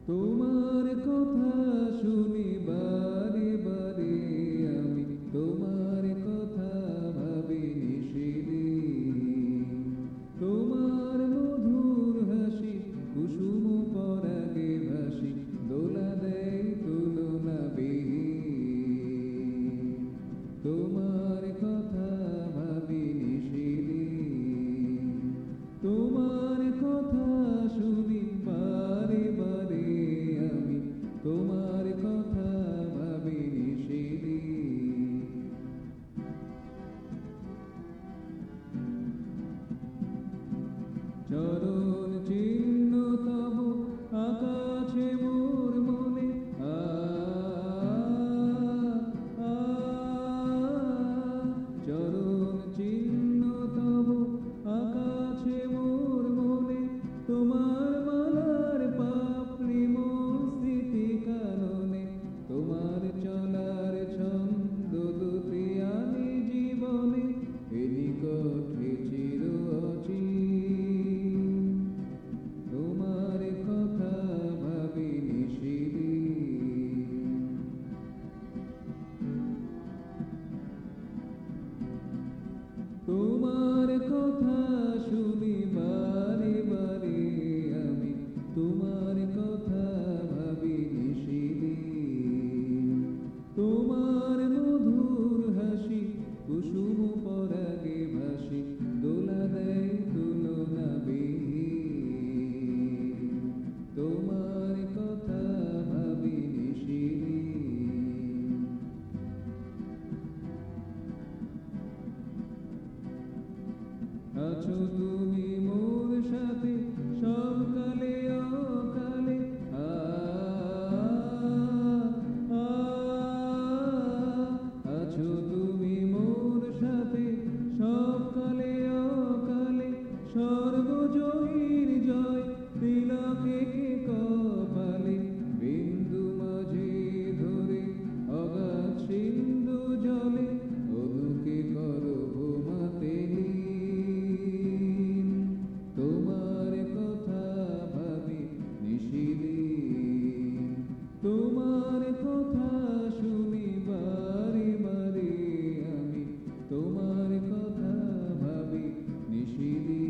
তোমার কথা শুনি বারে বারে আমি, তোমার কথা ভাবি নিশিদিন। তোমার মধুর হাসি কুসুম পরাগে ভাসি, দোলা দেয় তুলনাবিহীন। তোমার কথা ভাবি নিশিদিন। তোমার কথা শুনি বারে বারে আমি, তোমার কথা ভাবি নিশিদিন। চরণ চিহ্ন তব আকাশে মোর মনে, আ আ চরণ চিহ্ন তব আকাশে মোর মনে। তোমার মালার পাপড়ি মোর স্মৃতি কাননে, তোমার চলার ছন্দ দুটি আমি জীবনে, এ নিকটে চির অচিন। তোমার কথা ভাবি নিশিদিন। তোমার কথা শুনি বারে বারে আমি, তোমার কথা ভাবি নিশিদিন। তোমার মধুর হাসি কুসুম পরাগে ভাসি, দোলা দেয় তুলনাবিহীন। তোমার কথা ভাবি নিশিদিন। আছো তুমি মোর সাথে সব কালে অকালে, আ আ আছো তুমি মোর সাথে সব কালে অকালে। সর্বজয়ীর জয় তিলকে কপালে, বিন্দু মাঝে ধরে অগাধ সিন্ধু জলে, ওকে করো ঘুমাতে লীন। তোমার কথা ভাবি নিশিদিন। তোমার কথা শুনি বারে বারে আমি, তোমার কথা ভাবি নিশিদিন।